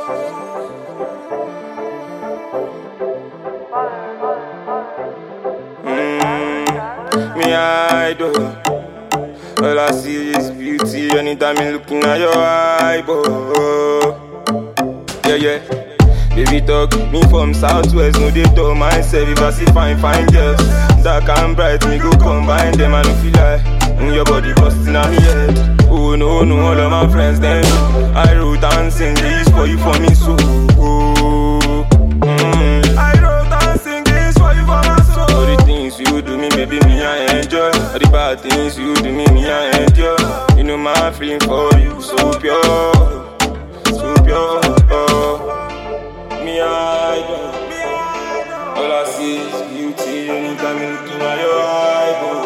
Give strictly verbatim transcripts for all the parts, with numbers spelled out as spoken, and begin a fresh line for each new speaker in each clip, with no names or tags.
Mm, me idol. All I see is beauty anytime I'm looking at your eyeball. Yeah, yeah. Baby talk, me from Southwest, no they talk myself. If I see fine, fine girls, dark and bright, me go combine them. I don't feel like mm, your body busting on me head. Oh no, no, all of my friends then know. I wrote and sing this for you, for me, so oh, mm. I wrote and sing this for you, for my soul. All the things you do me, baby, me I enjoy. All the bad things you do me, me I endure. You know my feeling for you, so pure, so pure. Oh. Me idol. All I see is beauty anytime I'm looking at your eyeball.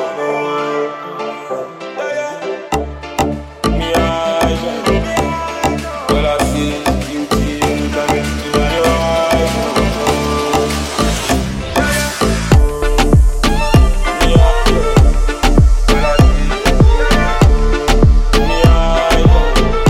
Me idol. All I see is beauty anytime I'm looking at your eyeball. Me idol. All I see is me idol.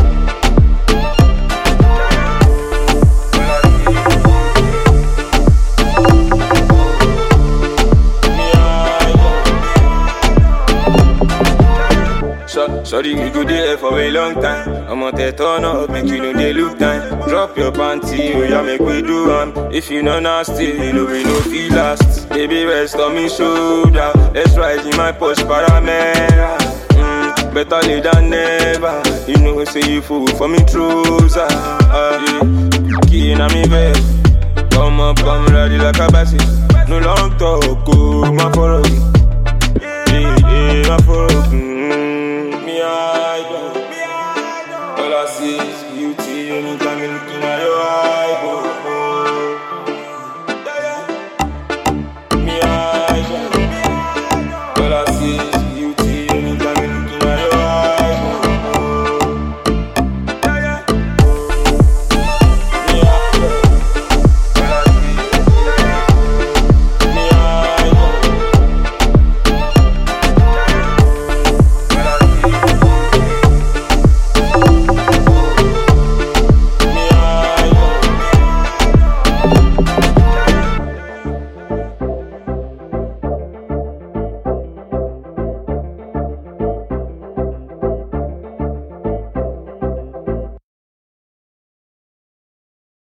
Sorry, we go there for a long time. I'm on the turn up, make you know they look time. Drop your panty, oh yeah, make we do am. If you know nasty, you know we no feel last. Baby, rest on me shoulder. Let's ride in my Porsche Panamera. Mm, better late than never. You know, say you fool for me trouser. Uh, yeah. Key in me bed. Come up, come ready like a bassy. No long talk, oh, my for yeah, yeah, my for